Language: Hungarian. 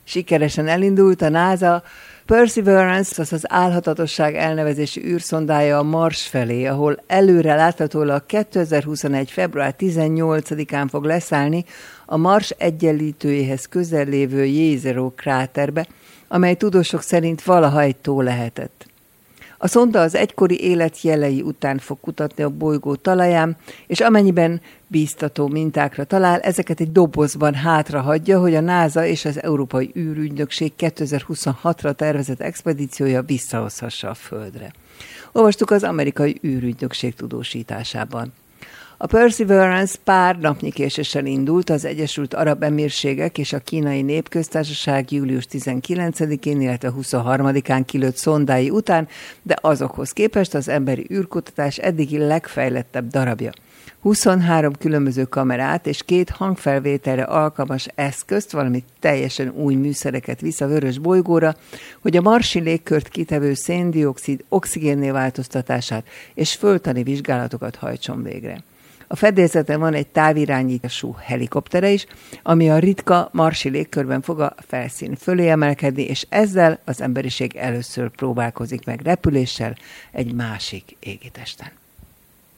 Sikeresen elindult a NASA Perseverance, az álhatatosság elnevezési űrszondája a Mars felé, ahol előre láthatólag 2021. február 18-án fog leszállni a Mars egyenlítőjéhez közel lévő Jezero kráterbe, amely tudósok szerint valaha egy tó lehetett. A szonda az egykori élet jelei után fog kutatni a bolygó talaján, és amennyiben bíztató mintákra talál, ezeket egy dobozban hátrahagyja, hogy a NASA és az Európai űrügynökség 2026-ra tervezett expedíciója visszahozhassa a Földre. Olvastuk az Amerikai űrügynökség tudósításában. A Perseverance pár napnyi késéssel indult az Egyesült Arab Emírségek és a Kínai Népköztársaság július 19-én, illetve 23-án kilőtt szondái után, de azokhoz képest az emberi űrkutatás eddigi legfejlettebb darabja. 23 különböző kamerát és 2 hangfelvételre alkalmas eszközt, valamint teljesen új műszereket visz a vörös bolygóra, hogy a marsi légkört kitevő széndioxid oxigénné változtatását és földtani vizsgálatokat hajtson végre. A fedélzeten van egy távirányítású helikoptere is, ami a ritka marsi légkörben fog a felszín fölé emelkedni, és ezzel az emberiség először próbálkozik meg repüléssel egy másik égitesten.